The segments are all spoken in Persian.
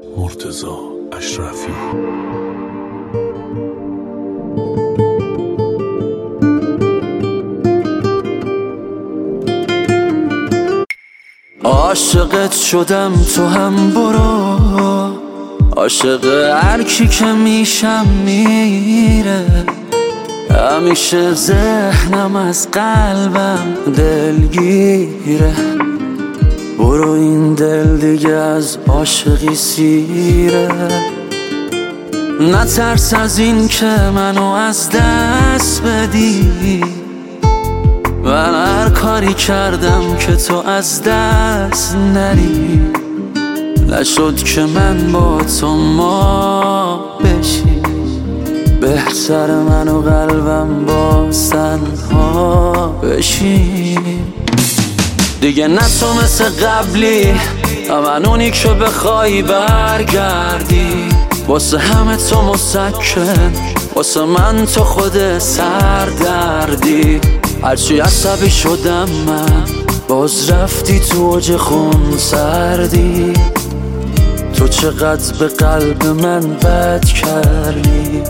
مرتضی اشرفی. عاشقت شدم تو هم برو، عاشق هر کی که میشم میره. همیشه ذهنم از قلبم دلگیره. برو این دل دیگه از عاشقی سیره. نترس از این که منو از دست بدی. من هر کاری کردم که تو از دست نری. نشد که من با تو ما بشی. بهتر من و قلبم با تنها بشی. دیگه نه تو مثل قبلی، من اونی که بخوای برگردی. واسه همه تو مسکن، واسه من تو خود سردردی. هرچی عصبی شدم من، باز رفتی تو اوج خون سردی. تو چقدر به قلب من بد کردی.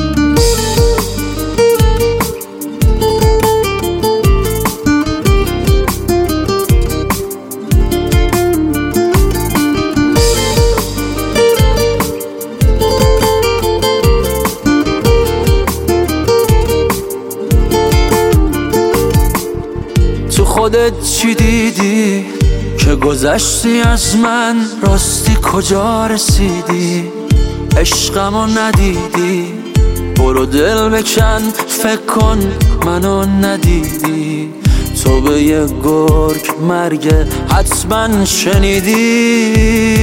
خودت چی دیدی که گذشتی از من؟ راستی کجا رسیدی؟ عشقمو ندیدی؟ برو دل بکن، فکر کن منو ندیدی. تو به یه گرگ مرگ حتما شنیدی.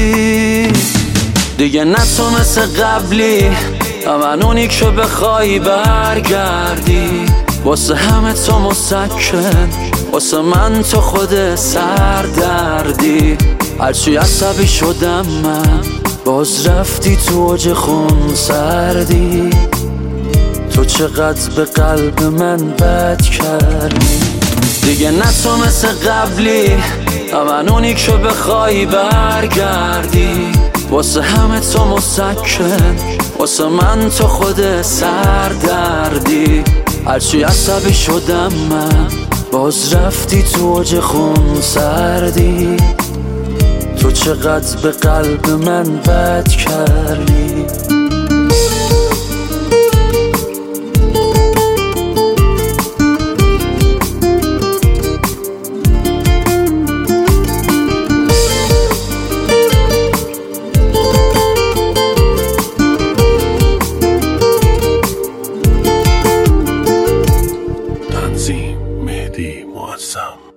دیگه نه تو مثل قبلی، من اونی که بخوای برگردی. واسه همه تو مسکن، واسه من تو خود سردردی. هرچی عصبی شدم من، باز رفتی تو اوج خون سردی. تو چقدر به قلب من بد کردی. دیگه نه تو مثل قبلی، من اونی که بخوای برگردی. واسه همه تو مسکن، واسه من تو خود سردردی. هرچی عصبی شدم من، باز رفتی تو اوج خون سردی. تو چقدر به قلب من بد کردی. تنظیم مهدی معظم.